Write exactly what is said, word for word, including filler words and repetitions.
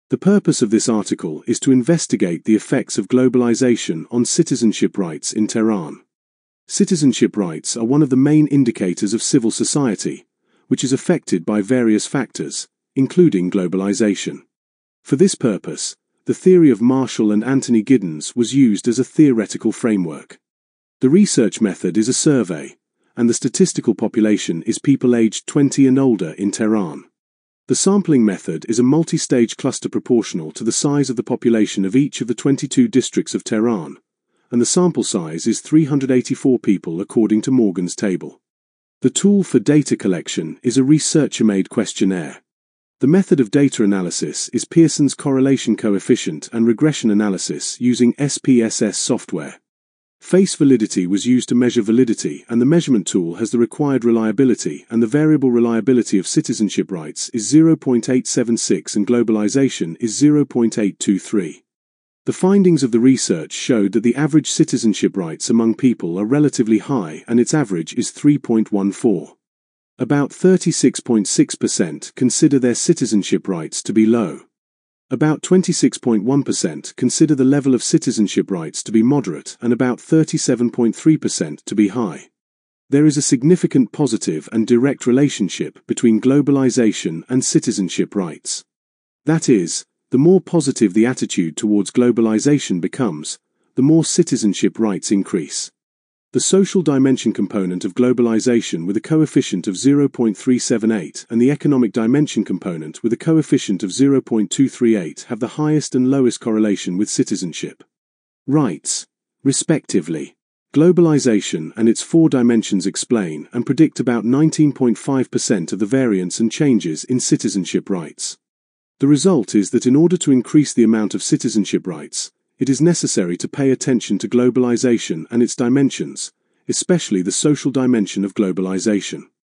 The purpose of this article is to investigate the effects of globalization on citizenship rights in Tehran. Citizenship rights are one of the main indicators of civil society, which is affected by various factors, including globalization. For this purpose, the theory of Marshall and Anthony Giddens was used as a theoretical framework. The research method is a survey, and the statistical population is people aged twenty and older in Tehran. The sampling method is a multi-stage cluster proportional to the size of the population of each of the twenty-two districts of Tehran, and the sample size is three hundred eighty-four people according to Morgan's table. The tool for data collection is a researcher-made questionnaire. The method of data analysis is Pearson's correlation coefficient and regression analysis using S P S S software. Face validity was used to measure validity, and the measurement tool has the required reliability, and the variable reliability of citizenship rights is zero point eight seven six and globalization is zero point eight two three. The findings of the research showed that the average citizenship rights among people are relatively high, and its average is three point one four. About thirty-six point six percent consider their citizenship rights to be low. About twenty-six point one percent consider the level of citizenship rights to be moderate, and about thirty-seven point three percent to be high. There is a significant positive and direct relationship between globalization and citizenship rights. That is, the more positive the attitude towards globalization becomes, the more citizenship rights increase. The social dimension component of globalization with a coefficient of zero point three seven eight and the economic dimension component with a coefficient of zero point two three eight have the highest and lowest correlation with citizenship rights, respectively. Globalization and its four dimensions explain and predict about nineteen point five percent of the variance and changes in citizenship rights. The result is that in order to increase the amount of citizenship rights, it is necessary to pay attention to globalization and its dimensions, especially the social dimension of globalization.